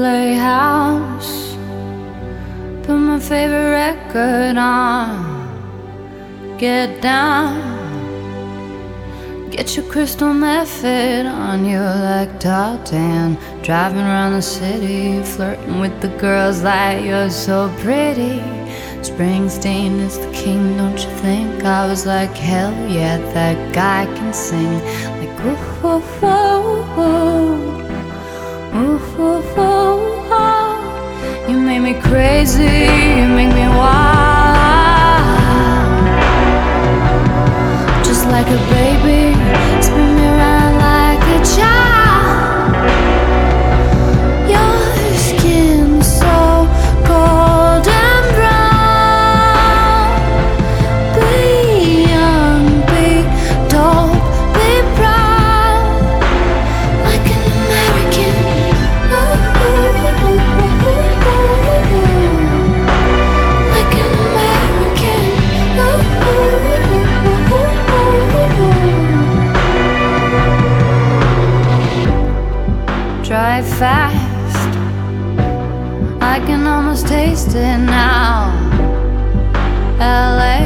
playhouse, put my favorite record on, get down, get your crystal method on you like tartan, driving around the city, flirting with the girls like you're so pretty. Springsteen is the king, don't you think? I was like, hell yeah, that guy can sing. Like, ooh, ooh, ooh, ooh, ooh, ooh, ooh, ooh. You make me crazy, you make me wild. Just like a baby, spin me around like a child. Your skin's so golden brown. Be young, be dope, be proud, like an American. Like an American. Drive fast, I can almost taste it now. LA,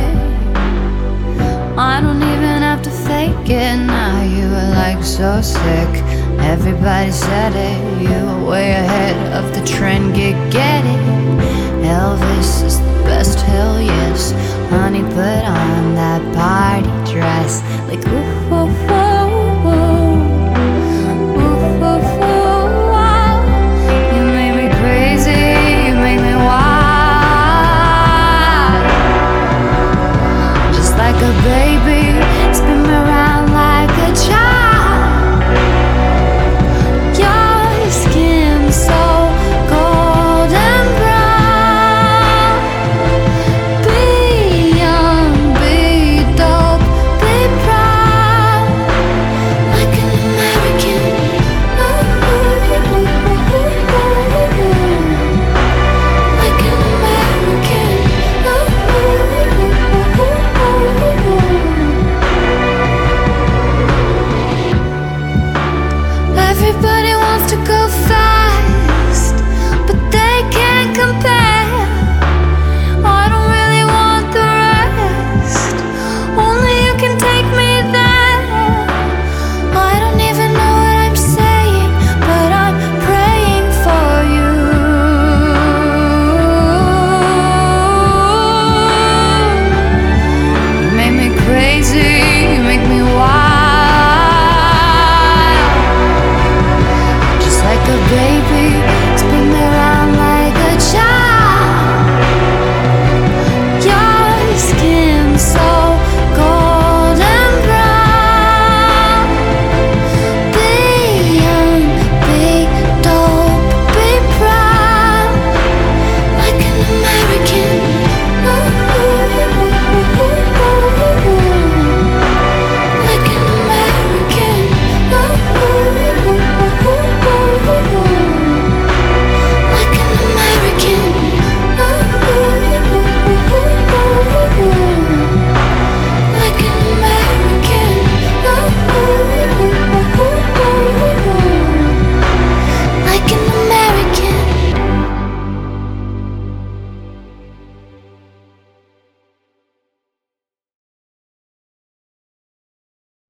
I don't even have to fake it now. You were like so sick, everybody said it. You were way ahead of the trend, get it. Elvis is the best, hell yes. Honey, put on that party dress. Like ooh, ooh, ooh.